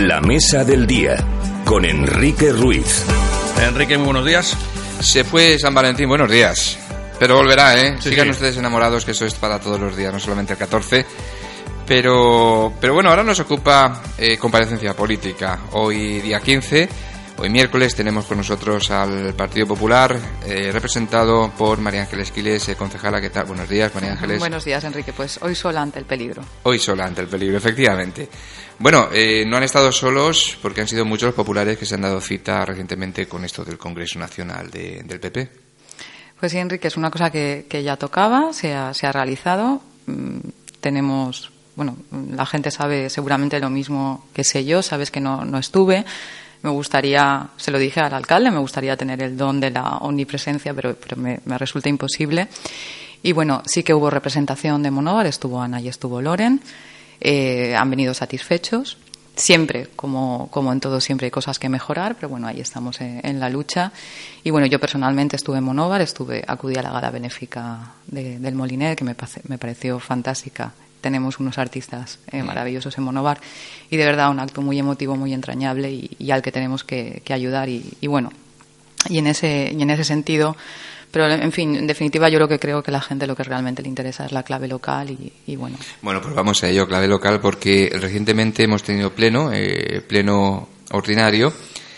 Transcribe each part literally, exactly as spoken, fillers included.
La mesa del día, con Enrique Ruiz. Enrique, muy buenos días. Se fue San Valentín, buenos días. Pero volverá, ¿eh? Sí, Sigan sí. ustedes enamorados, que eso es para todos los días, no solamente el catorce. Pero, pero bueno, ahora nos ocupa eh, comparecencia política. Hoy, día quince, hoy miércoles, tenemos con nosotros al Partido Popular, eh, representado por María Ángeles Quiles, eh, concejala. ¿Qué tal? Buenos días, María Ángeles. Buenos días, Enrique. Pues hoy sola ante el peligro. Hoy sola ante el peligro, efectivamente. Bueno, eh, no han estado solos porque han sido muchos los populares que se han dado cita recientemente con esto del Congreso Nacional de, del P P. Pues sí, Enrique, es una cosa que, que ya tocaba, se ha, se ha realizado. Mm, tenemos, bueno, la gente sabe seguramente lo mismo que sé yo, sabes que no, no estuve. Me gustaría, se lo dije al alcalde, me gustaría tener el don de la omnipresencia, pero, pero me, me resulta imposible. Y bueno, sí que hubo representación de Monóvar, estuvo Ana y estuvo Loren. Eh, han venido satisfechos. Siempre, como, como en todo, siempre hay cosas que mejorar, pero bueno, ahí estamos en, en la lucha. Y bueno, yo personalmente estuve en Monóvar, estuve, acudí a la gala benéfica de, del Molinet, que me, me pareció fantástica. Tenemos unos artistas eh, maravillosos en Monóvar y de verdad un acto muy emotivo, muy entrañable y, y al que tenemos que, que ayudar. Y, y bueno, y en ese, y en ese sentido. Pero, en fin, en definitiva, yo lo que creo que a la gente lo que realmente le interesa es la clave local y, y bueno. Bueno, pues vamos a ello, clave local, porque recientemente hemos tenido pleno, eh, pleno ordinario,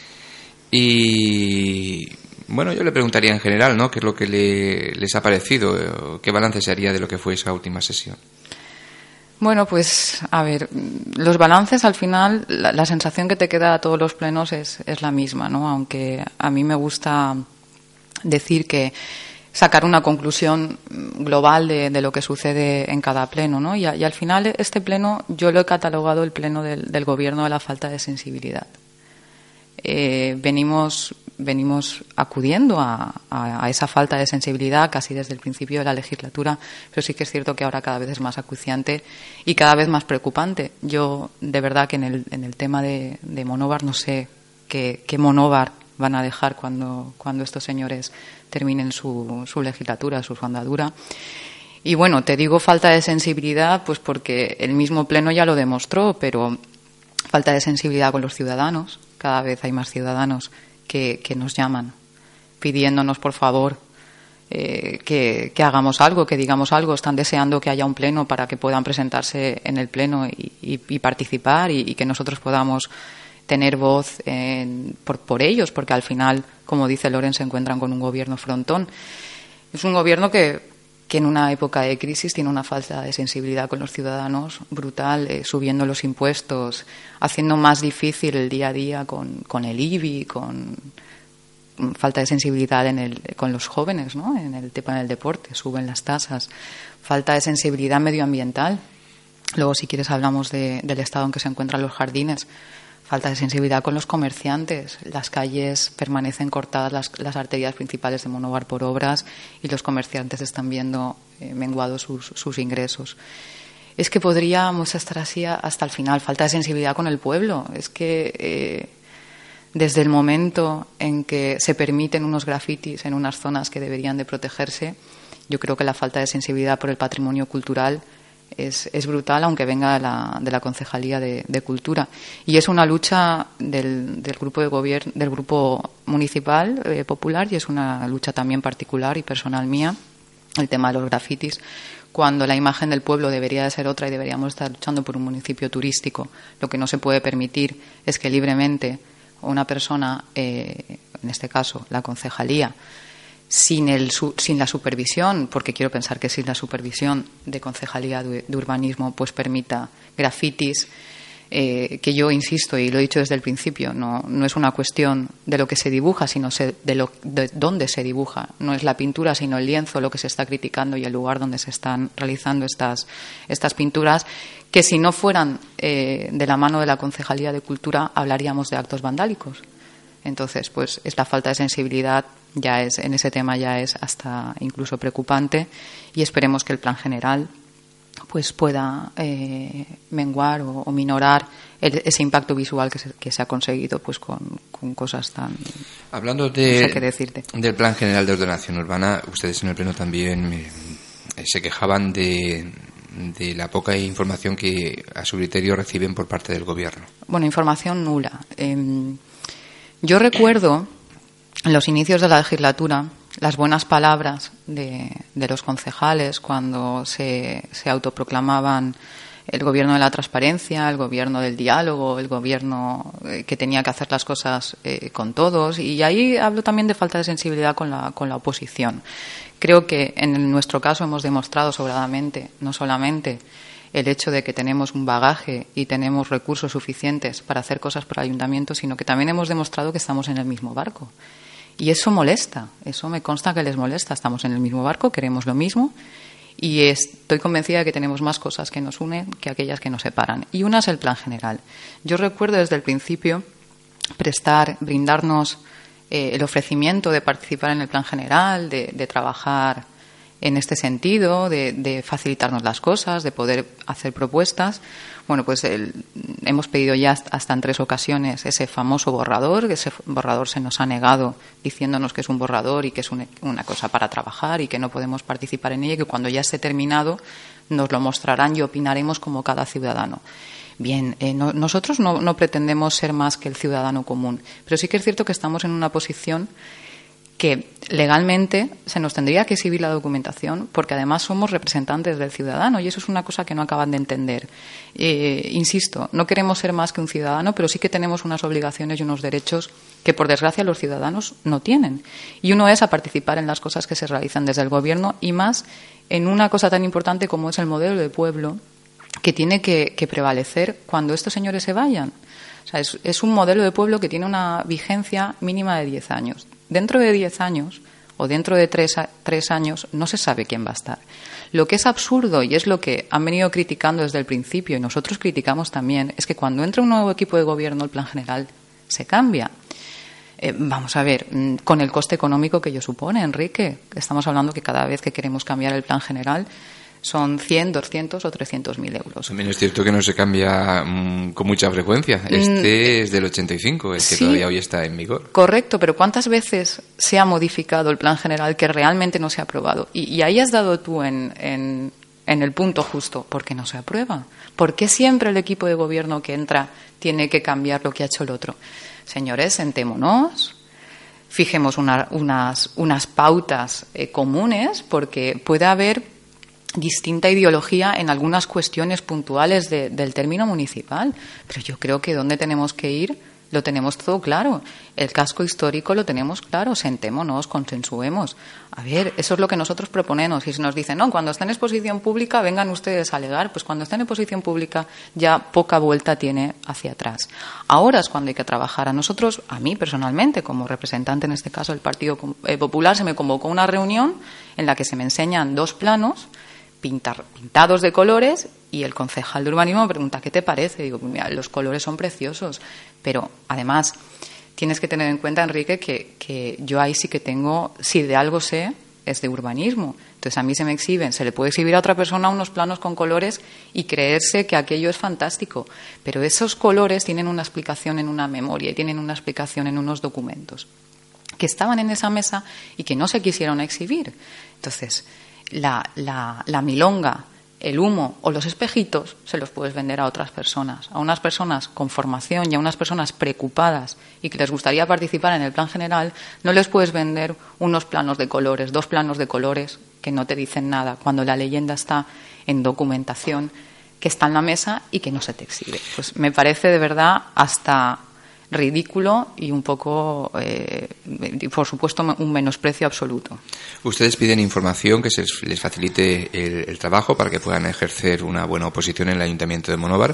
y bueno, yo le preguntaría en general, ¿no?, qué es lo que le, les ha parecido, qué balance se haría de lo que fue esa última sesión. Bueno, pues, a ver, los balances al final, la, la sensación que te queda a todos los plenos es, es la misma, ¿no? Aunque a mí me gusta decir que sacar una conclusión global de, de lo que sucede en cada pleno, ¿no? Y, a, y al final este pleno yo lo he catalogado el pleno del, del gobierno de la falta de sensibilidad. Eh, venimos venimos acudiendo a, a, a esa falta de sensibilidad casi desde el principio de la legislatura, pero sí que es cierto que ahora cada vez es más acuciante y cada vez más preocupante. Yo de verdad que en el, en el tema de, de Monóvar no sé qué, qué Monóvar van a dejar cuando, cuando estos señores terminen su, su legislatura, su andadura. Y bueno, te digo falta de sensibilidad, pues porque el mismo pleno ya lo demostró, pero falta de sensibilidad con los ciudadanos. Cada vez hay más ciudadanos que, que nos llaman pidiéndonos, por favor, eh, que, que hagamos algo, que digamos algo. Están deseando que haya un pleno para que puedan presentarse en el pleno y, y, y participar y, y que nosotros podamos tener voz en, por, por ellos, porque al final, como dice Loren, se encuentran con un gobierno frontón. Es un gobierno que, que en una época de crisis tiene una falta de sensibilidad con los ciudadanos brutal, eh, subiendo los impuestos, haciendo más difícil el día a día con, con el I B I, con falta de sensibilidad en el, con los jóvenes, ¿no? En el tema del deporte, suben las tasas, falta de sensibilidad medioambiental. Luego, si quieres, hablamos de, del estado en que se encuentran los jardines. Falta de sensibilidad con los comerciantes. Las calles permanecen cortadas, las, las arterias principales de Monóvar por obras y los comerciantes están viendo eh, menguados sus, sus ingresos. Es que podríamos estar así hasta el final. Falta de sensibilidad con el pueblo. Es que eh, desde el momento en que se permiten unos grafitis en unas zonas que deberían de protegerse, yo creo que la falta de sensibilidad por el patrimonio cultural Es, es brutal, aunque venga de la, de la Concejalía de, de Cultura. Y es una lucha del, del grupo de gobierno, del grupo municipal eh, popular, y es una lucha también particular y personal mía, el tema de los grafitis, cuando la imagen del pueblo debería de ser otra y deberíamos estar luchando por un municipio turístico. Lo que no se puede permitir es que libremente una persona, eh, en este caso la Concejalía, Sin, el, sin la supervisión, porque quiero pensar que sin la supervisión de Concejalía de, de Urbanismo, pues permita grafitis, eh, que yo insisto y lo he dicho desde el principio, no, no es una cuestión de lo que se dibuja, sino se, de, lo, de dónde se dibuja. No es la pintura, sino el lienzo lo que se está criticando y el lugar donde se están realizando estas, estas pinturas, que si no fueran eh, de la mano de la Concejalía de Cultura, hablaríamos de actos vandálicos. Entonces, pues esta falta de sensibilidad ya es, en ese tema ya es hasta incluso preocupante, y esperemos que el plan general pues pueda eh, menguar o, o minorar el, ese impacto visual que se, que se ha conseguido pues con, con cosas tan... Hablando de, no sé qué decirte. Del plan general de ordenación urbana, ustedes en el pleno también eh, se quejaban de de la poca información que a su criterio reciben por parte del gobierno? Bueno, información nula. Eh, yo recuerdo en los inicios de la legislatura las buenas palabras de, de los concejales cuando se, se autoproclamaban el gobierno de la transparencia, el gobierno del diálogo, el gobierno eh, que tenía que hacer las cosas eh, con todos. Y ahí hablo también de falta de sensibilidad con la, con la oposición. Creo que en nuestro caso hemos demostrado sobradamente, no solamente el hecho de que tenemos un bagaje y tenemos recursos suficientes para hacer cosas por el ayuntamiento, sino que también hemos demostrado que estamos en el mismo barco. Y eso molesta, eso me consta que les molesta. Estamos en el mismo barco, queremos lo mismo y estoy convencida de que tenemos más cosas que nos unen que aquellas que nos separan. Y una es el plan general. Yo recuerdo desde el principio prestar, brindarnos eh, el ofrecimiento de participar en el plan general, de, de trabajar en este sentido, de, de facilitarnos las cosas, de poder hacer propuestas. Bueno, pues el, hemos pedido ya hasta en tres ocasiones ese famoso borrador, que ese borrador se nos ha negado diciéndonos que es un borrador y que es un, una cosa para trabajar y que no podemos participar en ella y que cuando ya esté terminado nos lo mostrarán y opinaremos como cada ciudadano. Bien, eh, no, nosotros no, no pretendemos ser más que el ciudadano común, pero sí que es cierto que estamos en una posición que legalmente se nos tendría que exhibir la documentación porque además somos representantes del ciudadano y eso es una cosa que no acaban de entender. Eh, insisto, no queremos ser más que un ciudadano, pero sí que tenemos unas obligaciones y unos derechos que, por desgracia, los ciudadanos no tienen. Y uno es a participar en las cosas que se realizan desde el Gobierno y más en una cosa tan importante como es el modelo de pueblo que tiene que, que prevalecer cuando estos señores se vayan. O sea, es, es un modelo de pueblo que tiene una vigencia mínima de diez años. Dentro de diez años o dentro de tres, tres años no se sabe quién va a estar. Lo que es absurdo y es lo que han venido criticando desde el principio y nosotros criticamos también es que cuando entra un nuevo equipo de gobierno el plan general se cambia. Eh, vamos a ver, con el coste económico que ello supone, Enrique. Estamos hablando que cada vez que queremos cambiar el plan general son cien, doscientos o trescientos mil euros. También es cierto que no se cambia mmm, con mucha frecuencia. Este mm, es del ochenta y cinco, el que sí, todavía hoy está en vigor. Correcto, pero ¿cuántas veces se ha modificado el plan general que realmente no se ha aprobado? Y, y ahí has dado tú en, en, en el punto justo. ¿Por qué no se aprueba? ¿Por qué siempre el equipo de gobierno que entra tiene que cambiar lo que ha hecho el otro? Señores, sentémonos, fijemos una, unas, unas pautas eh, comunes, porque puede haber distinta ideología en algunas cuestiones puntuales de, del término municipal. Pero yo creo que donde tenemos que ir lo tenemos todo claro. El casco histórico lo tenemos claro. Sentémonos, consensuemos. A ver, eso es lo que nosotros proponemos. Y si nos dicen, no, cuando está en exposición pública vengan ustedes a alegar, pues cuando está en exposición pública ya poca vuelta tiene hacia atrás. Ahora es cuando hay que trabajar. A nosotros, a mí personalmente, como representante en este caso del Partido Popular, se me convocó una reunión en la que se me enseñan dos planos Pintar, pintados de colores y el concejal de urbanismo me pregunta ¿qué te parece? Digo, mira, los colores son preciosos, pero además tienes que tener en cuenta, Enrique, que, que yo ahí sí que tengo, si de algo sé, es de urbanismo. Entonces a mí se me exhiben, se le puede exhibir a otra persona unos planos con colores y creerse que aquello es fantástico, pero esos colores tienen una explicación en una memoria y tienen una explicación en unos documentos que estaban en esa mesa y que no se quisieron exhibir. Entonces La, la, la milonga, el humo o los espejitos se los puedes vender a otras personas, a unas personas con formación y a unas personas preocupadas y que les gustaría participar en el plan general. No les puedes vender unos planos de colores, dos planos de colores que no te dicen nada, cuando la leyenda está en documentación que está en la mesa y que no se te exhibe. Pues me parece de verdad hasta ridículo y un poco, eh, por supuesto, un menosprecio absoluto. Ustedes piden información que se les facilite el, el trabajo para que puedan ejercer una buena oposición en el Ayuntamiento de Monóvar,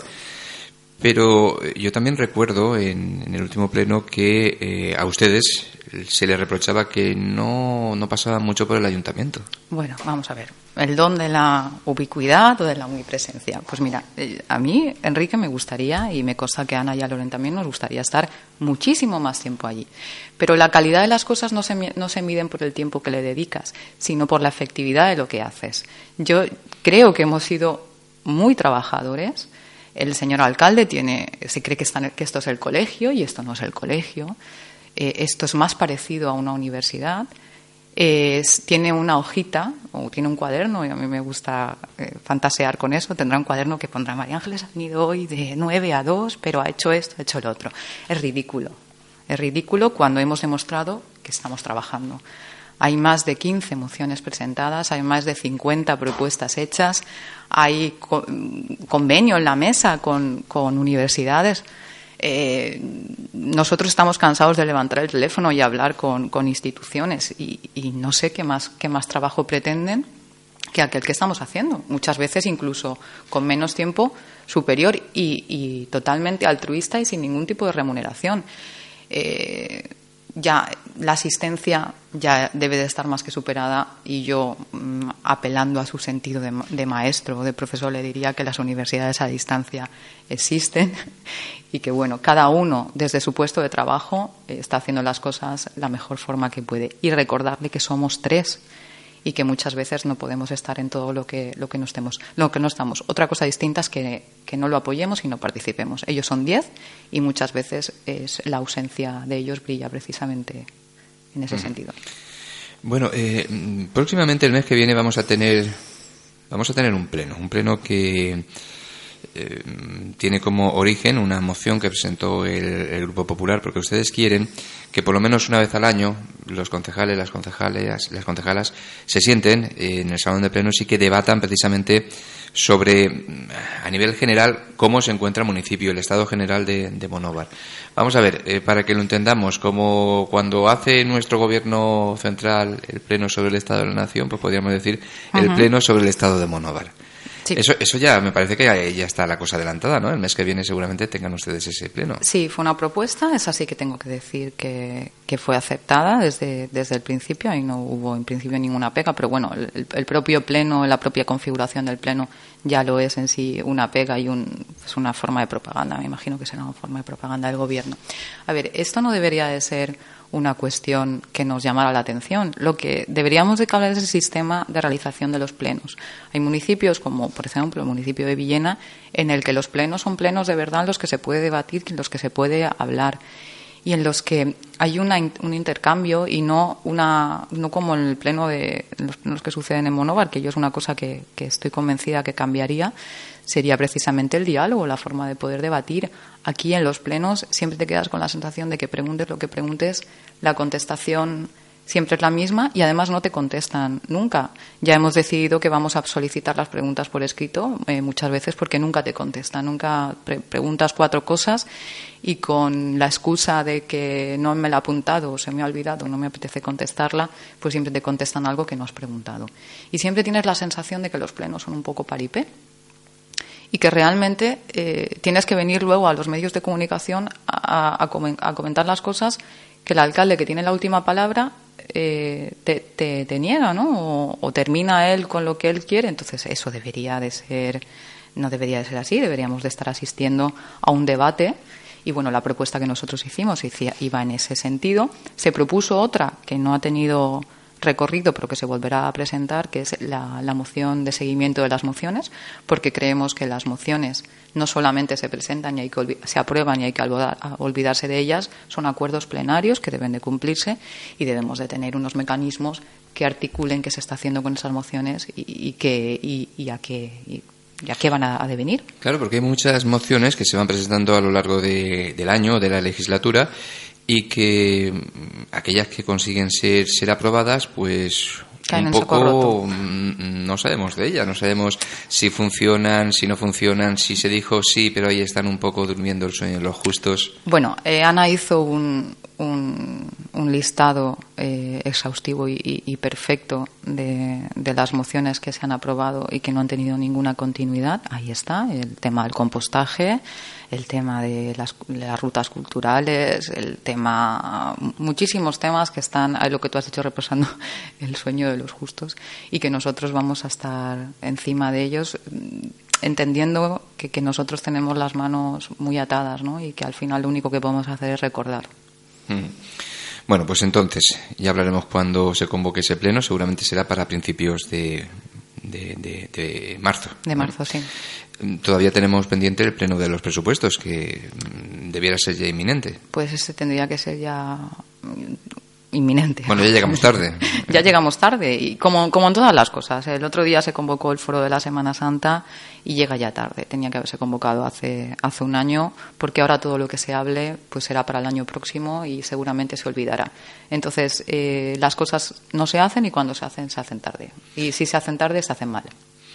pero yo también recuerdo en, en el último pleno que eh, a ustedes se les reprochaba que no, no pasaban mucho por el Ayuntamiento. Bueno, vamos a ver. El don de la ubicuidad o de la omnipresencia. Pues mira, a mí, Enrique, me gustaría, y me consta que a Ana y a Loren también nos gustaría estar muchísimo más tiempo allí. Pero la calidad de las cosas no se, no se miden por el tiempo que le dedicas, sino por la efectividad de lo que haces. Yo creo que hemos sido muy trabajadores. El señor alcalde tiene, se cree que, está, que esto es el colegio y esto no es el colegio. Eh, esto es más parecido a una universidad. eh, tiene una hojita o tiene un cuaderno, y a mí me gusta eh, fantasear con eso. Tendrá un cuaderno que pondrá: María Ángeles ha venido hoy de nueve a dos, pero ha hecho esto, ha hecho lo otro. Es ridículo. Es ridículo cuando hemos demostrado que estamos trabajando. Hay más de quince mociones presentadas, hay más de cincuenta propuestas hechas, hay convenio en la mesa con, con universidades. Eh, nosotros estamos cansados de levantar el teléfono y hablar con, con instituciones y, y no sé qué más, qué más trabajo pretenden que aquel que estamos haciendo, muchas veces incluso con menos tiempo superior y, y totalmente altruista y sin ningún tipo de remuneración. Eh, ya la asistencia ya debe de estar más que superada, y yo, mmm, apelando a su sentido de, de maestro o de profesor, le diría que las universidades a distancia existen y que, bueno, cada uno desde su puesto de trabajo eh, está haciendo las cosas la mejor forma que puede, y recordarle que somos tres y que muchas veces no podemos estar en todo lo que lo que no estemos, lo que no estamos. Otra cosa distinta es que, que no lo apoyemos y no participemos. Ellos son diez y muchas veces es la ausencia de ellos brilla precisamente en ese mm. sentido. Bueno, eh, próximamente el mes que viene vamos a tener vamos a tener un pleno, un pleno que eh, tiene como origen una moción que presentó el, el Grupo Popular, porque ustedes quieren que por lo menos una vez al año los concejales, las concejales, las concejalas se sienten en el salón de plenos y que debatan precisamente sobre, a nivel general, cómo se encuentra el municipio, el estado general de, de Monóvar. Vamos a ver, eh, para que lo entendamos, como cuando hace nuestro gobierno central el pleno sobre el estado de la nación, pues podríamos decir uh-huh. el pleno sobre el estado de Monóvar. Sí. Eso, eso ya me parece que ya, ya está la cosa adelantada, ¿no? El mes que viene seguramente tengan ustedes ese pleno. Sí, fue una propuesta, esa sí que tengo que decir que, que fue aceptada desde, desde el principio, y no hubo en principio ninguna pega, pero bueno, el, el propio pleno, la propia configuración del pleno ya lo es en sí una pega y un, pues una forma de propaganda. Me imagino que será una forma de propaganda del gobierno. A ver, esto no debería de ser una cuestión que nos llamara la atención. Lo que deberíamos de hablar es el sistema de realización de los plenos. Hay municipios como, por ejemplo, el municipio de Villena, en el que los plenos son plenos de verdad en los que se puede debatir, en los que se puede hablar y en los que hay una, un intercambio y no una no como en el pleno de los plenos que suceden en Monóvar, que yo es una cosa que, que estoy convencida que cambiaría, sería precisamente el diálogo, la forma de poder debatir. Aquí en los plenos siempre te quedas con la sensación de que preguntes lo que preguntes, la contestación siempre es la misma y además no te contestan nunca. Ya hemos decidido que vamos a solicitar las preguntas por escrito eh, muchas veces porque nunca te contestan. Nunca pre- preguntas cuatro cosas y con la excusa de que no me la he apuntado o se me ha olvidado, no me apetece contestarla, pues siempre te contestan algo que no has preguntado. Y siempre tienes la sensación de que los plenos son un poco paripé y que realmente eh, tienes que venir luego a los medios de comunicación a, a, a comentar las cosas que el alcalde, que tiene la última palabra, eh, te, te, te niega, ¿no? O, o termina él con lo que él quiere. Entonces eso debería de ser, no debería de ser así. Deberíamos de estar asistiendo a un debate. Y bueno, la propuesta que nosotros hicimos iba en ese sentido. Se propuso otra que no ha tenido recorrido, pero que se volverá a presentar, que es la, la moción de seguimiento de las mociones, porque creemos que las mociones no solamente se presentan y hay que olvid- se aprueban y hay que olvidar, olvidarse de ellas, son acuerdos plenarios que deben de cumplirse y debemos de tener unos mecanismos que articulen qué se está haciendo con esas mociones y, y, que, y, y a qué y, y a qué van a, a devenir. Claro, porque hay muchas mociones que se van presentando a lo largo de, del año, de la legislatura, y que aquellas que consiguen ser ser aprobadas, pues caen un poco no sabemos de ellas, no sabemos si funcionan, si no funcionan, si se dijo sí, pero ahí están un poco durmiendo el sueño los justos. Bueno, eh, Ana hizo un, un, un listado eh, exhaustivo y, y, y perfecto de, de las mociones que se han aprobado y que no han tenido ninguna continuidad. Ahí está, el tema del compostaje, el tema de las, de las rutas culturales, el tema, muchísimos temas que están, ahí lo que tú has dicho, reposando el sueño de los justos y que nosotros vamos a estar encima de ellos, entendiendo que, que nosotros tenemos las manos muy atadas, ¿no? Y que al final lo único que podemos hacer es recordar. Mm. Bueno, pues entonces ya hablaremos cuando se convoque ese pleno, seguramente será para principios de, de, de, de marzo. De marzo, ¿no? Sí. Todavía tenemos pendiente el pleno de los presupuestos, que debiera ser ya inminente. Pues ese tendría que ser ya inminente. Bueno, ya llegamos tarde. Ya llegamos tarde, y como, como en todas las cosas. El otro día se convocó el foro de la Semana Santa y llega ya tarde. Tenía que haberse convocado hace, hace un año, porque ahora todo lo que se hable pues será para el año próximo y seguramente se olvidará. Entonces, eh, las cosas no se hacen, y cuando se hacen, se hacen tarde. Y si se hacen tarde, se hacen mal.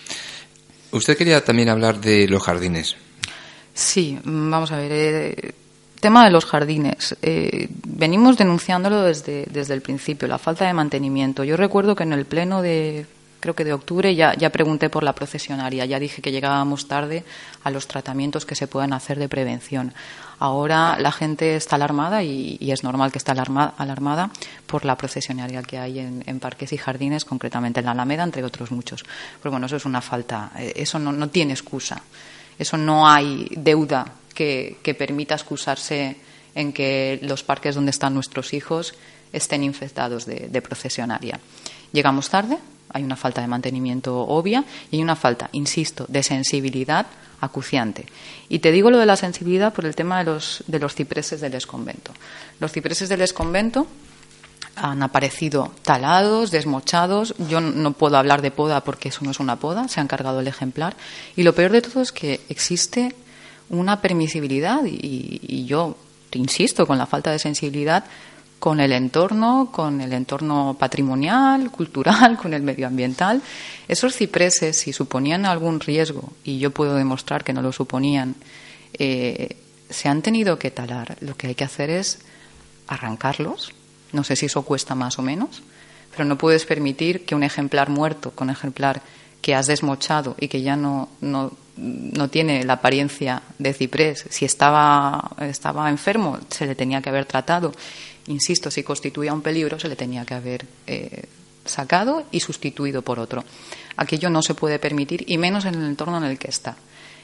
Usted quería también hablar de los jardines. Sí, vamos a ver. Eh, tema de los jardines. Eh, venimos denunciándolo desde, desde el principio, la falta de mantenimiento. Yo recuerdo que en el pleno de, creo que de octubre, ya, ya pregunté por la procesionaria. Ya dije que llegábamos tarde a los tratamientos que se puedan hacer de prevención. Ahora la gente está alarmada, y, y es normal que esté alarma, alarmada por la procesionaria que hay en, en parques y jardines, concretamente en la Alameda, entre otros muchos. Pero bueno, eso es una falta. Eso no, no tiene excusa. Eso no hay deuda que, que permita excusarse en que los parques donde están nuestros hijos estén infestados de, de procesionaria. Llegamos tarde, hay una falta de mantenimiento obvia y hay una falta, insisto, de sensibilidad acuciante. Y te digo lo de la sensibilidad por el tema de los, de los cipreses del exconvento. Los cipreses del exconvento han aparecido talados, desmochados. Yo no puedo hablar de poda porque eso no es una poda, se han cargado el ejemplar. Y lo peor de todo es que existe una permisibilidad, y, y yo insisto con la falta de sensibilidad con el entorno, con el entorno patrimonial, cultural, con el medioambiental. Esos cipreses, si suponían algún riesgo, y yo puedo demostrar que no lo suponían, eh, se han tenido que talar. Lo que hay que hacer es arrancarlos. No sé si eso cuesta más o menos, pero no puedes permitir que un ejemplar muerto, con un ejemplar que has desmochado y que ya no, no, no tiene la apariencia de ciprés, si estaba, estaba enfermo, se le tenía que haber tratado. Insisto, si constituía un peligro, se le tenía que haber eh, sacado y sustituido por otro. Aquello no se puede permitir, y menos en el entorno en el que está.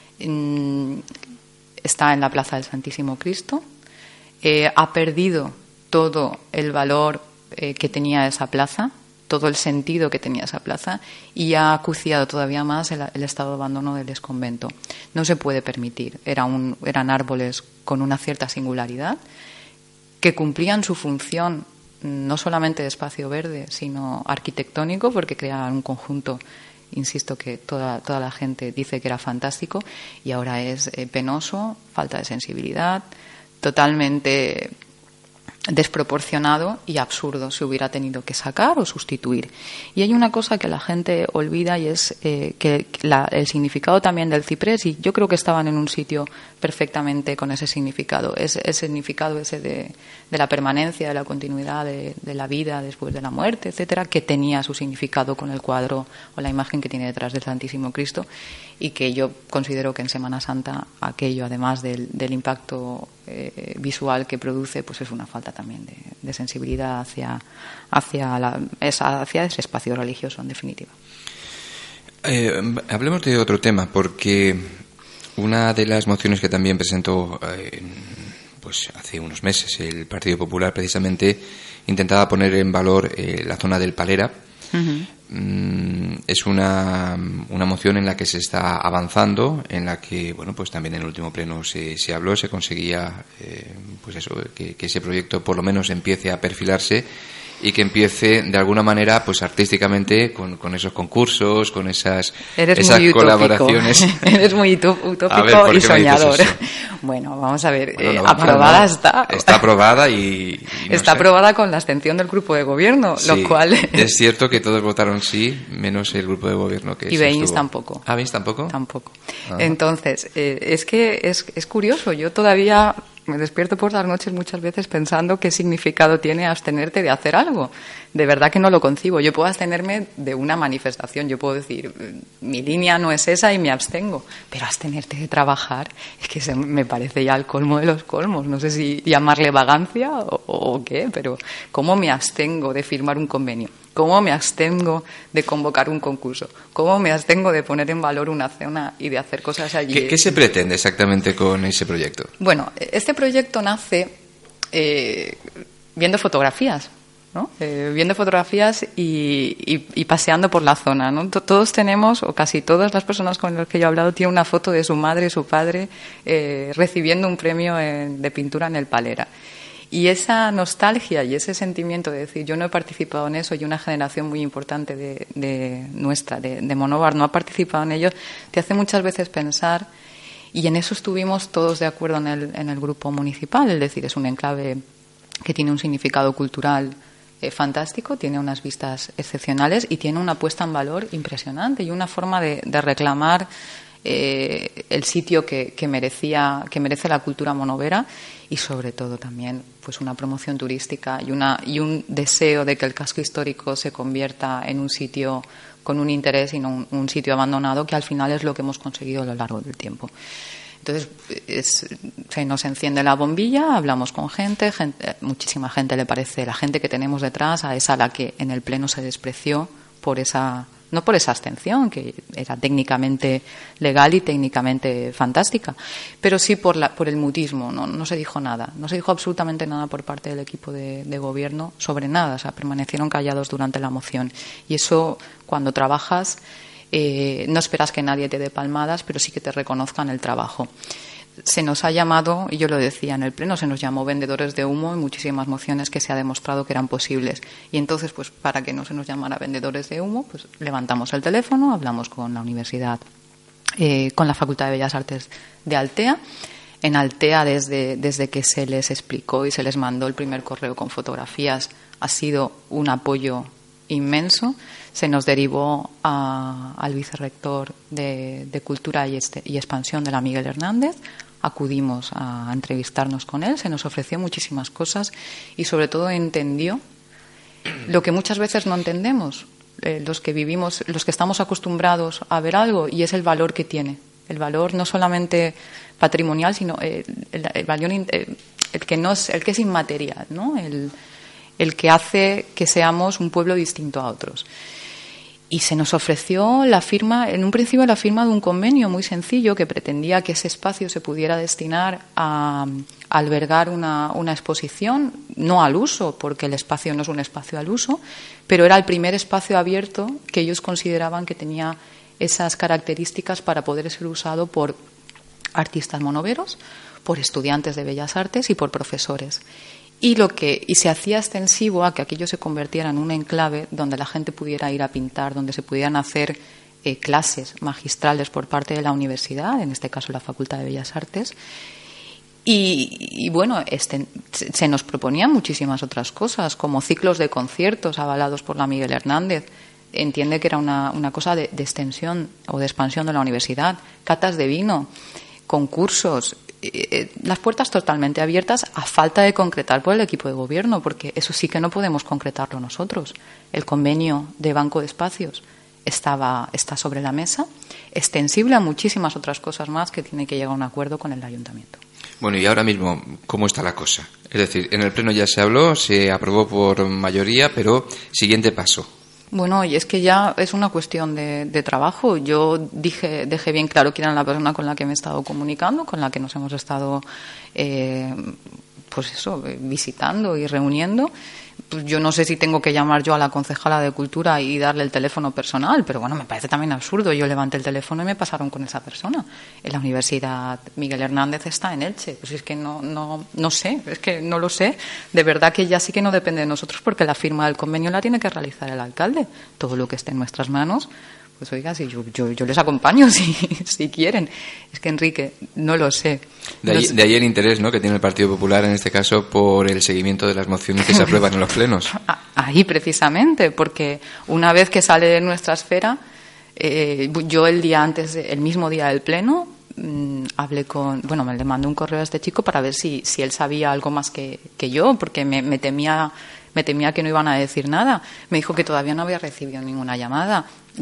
En, está en la Plaza del Santísimo Cristo, eh, ha perdido todo el valor eh, que tenía esa plaza, todo el sentido que tenía esa plaza, y ha acuciado todavía más el, el estado de abandono del exconvento. No se puede permitir. Era un, eran árboles con una cierta singularidad, que cumplían su función no solamente de espacio verde, sino arquitectónico, porque creaban un conjunto, insisto, que toda, toda la gente dice que era fantástico, y ahora es eh, penoso, falta de sensibilidad, totalmente desproporcionado y absurdo. Se hubiera tenido que sacar o sustituir. Y hay una cosa que la gente olvida, y es eh, que la, el significado también del ciprés, y yo creo que estaban en un sitio perfectamente con ese significado, ese, ese significado ese de, de la permanencia, de la continuidad de, de la vida después de la muerte, etcétera, que tenía su significado con el cuadro o la imagen que tiene detrás del Santísimo Cristo, y que yo considero que en Semana Santa aquello, además del, del impacto eh, visual que produce, pues es una falta también de, de sensibilidad hacia, hacia, la, esa, hacia ese espacio religioso, en definitiva. Eh, hablemos de otro tema, porque una de las mociones que también presentó eh, pues hace unos meses el Partido Popular, precisamente intentaba poner en valor eh, la zona del Palera. Uh-huh. Es una, una moción en la que se está avanzando, en la que, bueno, pues también en el último pleno se, se habló, se conseguía, eh, pues eso, que, que ese proyecto por lo menos empiece a perfilarse y que empiece de alguna manera, pues artísticamente, con, con esos concursos, con esas, Eres esas muy colaboraciones. Eres muy utópico ver, y soñador. Bueno, vamos a ver, bueno, eh, no, aprobada no, está. Está aprobada y... y no está sé. aprobada con la abstención del grupo de gobierno, Sí, lo cual... es cierto que todos votaron sí, menos el grupo de gobierno que y se Beins estuvo. tampoco. ¿Ah, Beins tampoco? Tampoco. Ah. Entonces, eh, es que es, es curioso, yo todavía me despierto por las noches muchas veces pensando qué significado tiene abstenerte de hacer algo. De verdad que no lo concibo. Yo puedo abstenerme de una manifestación, yo puedo decir, mi línea no es esa y me abstengo, pero abstenerte de trabajar es que se, me parece ya el colmo de los colmos. No sé si llamarle vagancia o, o qué, pero ¿cómo me abstengo de firmar un convenio? ¿Cómo me abstengo de convocar un concurso? ¿Cómo me abstengo de poner en valor una zona y de hacer cosas allí? ¿Qué, qué se pretende exactamente con ese proyecto? Bueno, este proyecto nace eh, viendo fotografías, ¿no? Eh, viendo fotografías y, y, y paseando por la zona, ¿no? Todos tenemos, o casi todas las personas con las que yo he hablado, tienen una foto de su madre y su padre eh, recibiendo un premio en, de pintura en el Palera. Y esa nostalgia y ese sentimiento de decir, yo no he participado en eso y una generación muy importante de, de nuestra, de, de Monóvar, no ha participado en ello, te hace muchas veces pensar, y en eso estuvimos todos de acuerdo en el, en el grupo municipal, es decir, es un enclave que tiene un significado cultural eh, fantástico, tiene unas vistas excepcionales y tiene una puesta en valor impresionante y una forma de, de reclamar Eh, el sitio que, que merecía que merece la cultura monovera y sobre todo también pues una promoción turística y una y un deseo de que el casco histórico se convierta en un sitio con un interés y no un, un sitio abandonado, que al final es lo que hemos conseguido a lo largo del tiempo. Entonces es, se nos enciende la bombilla, hablamos con gente, gente, muchísima gente le parece, la gente que tenemos detrás a esa a la que en el pleno se despreció por esa no por esa abstención, que era técnicamente legal y técnicamente fantástica, pero sí por, la, por el mutismo. No, no se dijo nada, no se dijo absolutamente nada por parte del equipo de, de gobierno sobre nada, o sea, permanecieron callados durante la moción. Y eso, cuando trabajas, eh, no esperas que nadie te dé palmadas, pero sí que te reconozcan el trabajo. Se nos ha llamado, y yo lo decía en el pleno, se nos llamó vendedores de humo en muchísimas mociones que se ha demostrado que eran posibles. Y entonces, pues para que no se nos llamara vendedores de humo, pues levantamos el teléfono, hablamos con la universidad, eh, con la Facultad de Bellas Artes de Altea. En Altea, desde, desde que se les explicó y se les mandó el primer correo con fotografías, ha sido un apoyo inmenso. Se nos derivó a, al vicerrector de, de Cultura y, este, y Expansión de la Miguel Hernández. Acudimos a entrevistarnos con él, se nos ofreció muchísimas cosas y sobre todo entendió lo que muchas veces no entendemos, eh, los que vivimos, los que estamos acostumbrados a ver algo, y es el valor que tiene, el valor no solamente patrimonial, sino el, el, el valor el, el que no es, el que es inmaterial, ¿no? El, el que hace que seamos un pueblo distinto a otros. Y se nos ofreció la firma, en un principio la firma de un convenio muy sencillo que pretendía que ese espacio se pudiera destinar a, a albergar una, una exposición, no al uso, porque el espacio no es un espacio al uso, pero era el primer espacio abierto que ellos consideraban que tenía esas características para poder ser usado por artistas monoveros, por estudiantes de Bellas Artes y por profesores. Y lo que y se hacía extensivo a que aquello se convirtiera en un enclave donde la gente pudiera ir a pintar, donde se pudieran hacer eh, clases magistrales por parte de la universidad, en este caso la Facultad de Bellas Artes. Y, y bueno, este, se nos proponían muchísimas otras cosas, como ciclos de conciertos avalados por la Miguel Hernández. Entiende que era una, una cosa de, de extensión o de expansión de la universidad, catas de vino, concursos. Eh, las puertas totalmente abiertas, a falta de concretar por el equipo de gobierno, porque eso sí que no podemos concretarlo nosotros. El convenio de Banco de Espacios estaba, está sobre la mesa, extensible a muchísimas otras cosas más que tiene que llegar a un acuerdo con el ayuntamiento. Bueno, y ahora mismo, ¿cómo está la cosa? Es decir, en el pleno ya se habló, se aprobó por mayoría, pero siguiente paso. Bueno, y es que ya es una cuestión de, de trabajo. Yo dije, dejé bien claro quién era la persona con la que me he estado comunicando, con la que nos hemos estado, eh, pues eso, visitando y reuniendo. Pues yo no sé si tengo que llamar yo a la concejala de Cultura y darle el teléfono personal, pero bueno, me parece también absurdo. Yo levanté el teléfono y me pasaron con esa persona. En la Universidad Miguel Hernández está en Elche. Pues es que no, no, no sé, es que no lo sé. De verdad que ya sí que no depende de nosotros, porque la firma del convenio la tiene que realizar el alcalde. Todo lo que esté en nuestras manos, pues oiga, si yo, yo, yo les acompaño si, si quieren. Es que, Enrique, no lo sé. De ahí, de ahí el interés, ¿no?, que tiene el Partido Popular en este caso por el seguimiento de las mociones que se aprueban en los plenos. Ahí precisamente, porque una vez que sale de nuestra esfera, eh, yo el día antes, el mismo día del pleno, mmm, hablé con, bueno, me le mandé un correo a este chico para ver si, si él sabía algo más que, que yo, porque me, me temía me temía que no iban a decir nada. Me dijo que todavía no había recibido ninguna llamada.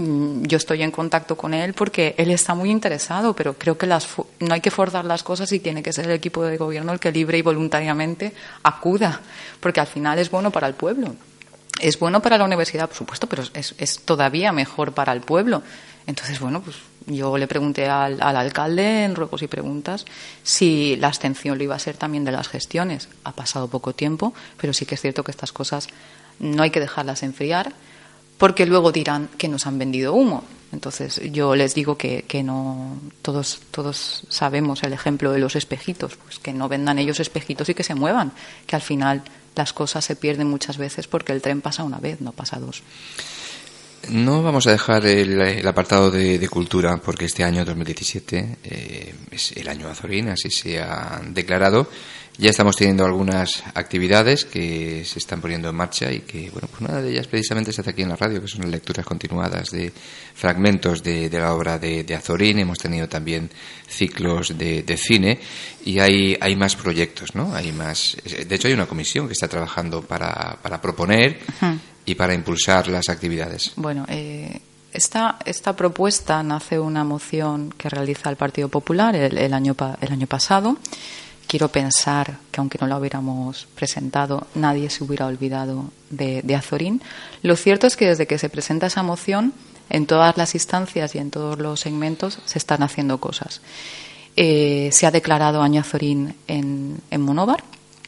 Yo estoy en contacto con él porque él está muy interesado, pero creo que las, no hay que forzar las cosas y tiene que ser el equipo de gobierno el que libre y voluntariamente acuda, porque al final es bueno para el pueblo. Es bueno para la universidad, por supuesto, pero es, es todavía mejor para el pueblo. Entonces, bueno, pues yo le pregunté al, al alcalde en ruegos y preguntas si la abstención lo iba a ser también de las gestiones. Ha pasado poco tiempo, pero sí que es cierto que estas cosas no hay que dejarlas enfriar, porque luego dirán que nos han vendido humo. Entonces yo les digo que, que no, todos, todos sabemos el ejemplo de los espejitos, pues que no vendan ellos espejitos y que se muevan, que al final las cosas se pierden muchas veces porque el tren pasa una vez, no pasa dos. No vamos a dejar el, el apartado de, de cultura, porque este año dos mil diecisiete eh, es el año Azorín, así se ha declarado. Ya estamos teniendo algunas actividades que se están poniendo en marcha y que, bueno, pues una de ellas precisamente se hace aquí en la radio, que son lecturas continuadas de fragmentos de, de la obra de, de Azorín. Hemos tenido también ciclos de, de cine y hay, hay más proyectos, ¿no? Hay más. De hecho, hay una comisión que está trabajando para, para proponer uh-huh. y para impulsar las actividades. Bueno, eh, esta, esta propuesta nace una moción que realiza el Partido Popular el, el, año, el año pasado. Quiero pensar que aunque no la hubiéramos presentado, nadie se hubiera olvidado de, de Azorín. Lo cierto es que desde que se presenta esa moción, en todas las instancias y en todos los segmentos se están haciendo cosas. Eh, se ha declarado año Azorín en, en Monóvar.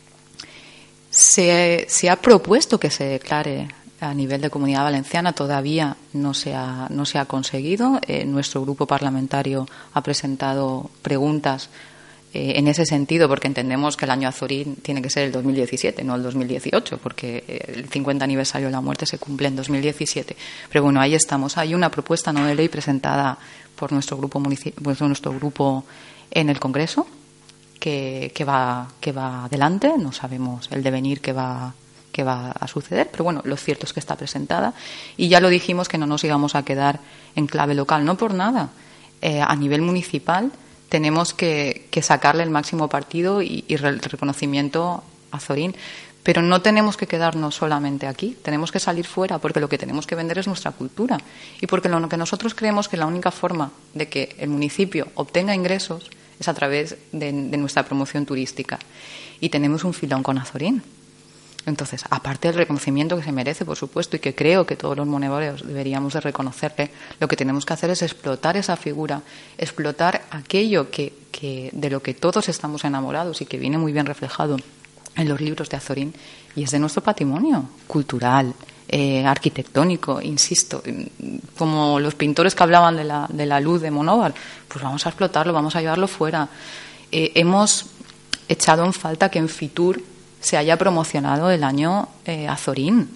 Se, se ha propuesto que se declare a nivel de Comunidad Valenciana. Todavía no se ha, no se ha conseguido. Eh, nuestro grupo parlamentario ha presentado preguntas Eh, en ese sentido, porque entendemos que el año Azorín tiene que ser el dos mil diecisiete, no el dos mil dieciocho, porque el cincuenta aniversario de la muerte se cumple en dos mil diecisiete. Pero bueno, ahí estamos. Hay una propuesta no de ley presentada por nuestro grupo munici- pues nuestro grupo en el Congreso que, que va que va adelante. No sabemos el devenir que va que va a suceder, pero bueno, lo cierto es que está presentada y ya lo dijimos que no nos íbamos a quedar en clave local, no por nada. Eh, a nivel municipal tenemos que, que sacarle el máximo partido y, y el reconocimiento a Azorín. Pero no tenemos que quedarnos solamente aquí, tenemos que salir fuera, porque lo que tenemos que vender es nuestra cultura. Y porque lo que nosotros creemos que la única forma de que el municipio obtenga ingresos es a través de, de nuestra promoción turística. Y tenemos un filón con Azorín. Entonces, aparte del reconocimiento que se merece, por supuesto, y que creo que todos los monevoreos deberíamos de reconocerle, lo que tenemos que hacer es explotar esa figura, explotar aquello que, que de lo que todos estamos enamorados y que viene muy bien reflejado en los libros de Azorín, y es de nuestro patrimonio cultural, eh, arquitectónico, insisto, como los pintores que hablaban de la, de la luz de Monóvar, pues vamos a explotarlo, vamos a llevarlo fuera. Eh, hemos echado en falta que en Fitur se haya promocionado el año eh, Azorín.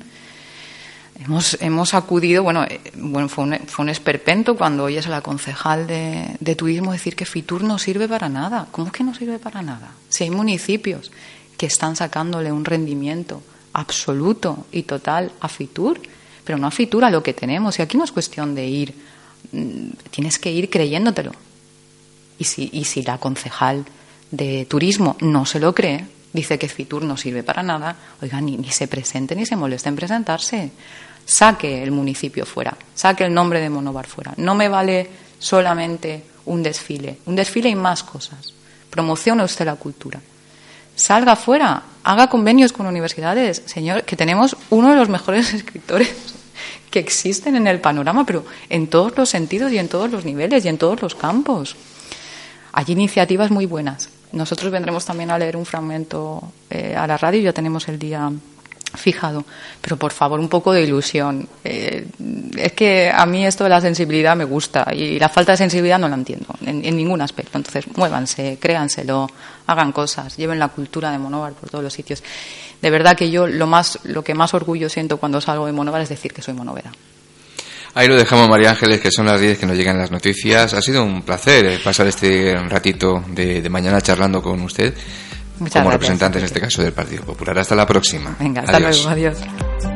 Hemos, hemos acudido, bueno, eh, bueno fue, un, fue un esperpento cuando oyes a la concejal de, de turismo decir que Fitur no sirve para nada. ¿Cómo es que no sirve para nada? Si hay municipios que están sacándole un rendimiento absoluto y total a Fitur, pero no a Fitur, a lo que tenemos. Y aquí no es cuestión de ir, tienes que ir creyéndotelo. Y si, y si la concejal de turismo no se lo cree, dice que Fitur no sirve para nada, oiga, ni, ni se presente ni se moleste en presentarse. Saque el municipio fuera, saque el nombre de Monóvar fuera. No me vale solamente un desfile, un desfile y más cosas. Promocione usted la cultura. Salga fuera, haga convenios con universidades. Señor, que tenemos uno de los mejores escritores que existen en el panorama, pero en todos los sentidos y en todos los niveles y en todos los campos. Hay iniciativas muy buenas. Nosotros vendremos también a leer un fragmento eh, a la radio, ya tenemos el día fijado, pero por favor un poco de ilusión. Eh, es que a mí esto de la sensibilidad me gusta y la falta de sensibilidad no la entiendo en, en ningún aspecto. Entonces muévanse, créanselo, hagan cosas, lleven la cultura de Monóvar por todos los sitios. De verdad que yo lo más, lo que más orgullo siento cuando salgo de Monóvar es decir que soy monovera. Ahí lo dejamos, María Ángeles, que son las diez que nos llegan las noticias. Ha sido un placer pasar este ratito de, de mañana charlando con usted. Muchas como gracias, representante, en este caso, del Partido Popular. Hasta la próxima. Venga, hasta adiós. luego, adiós.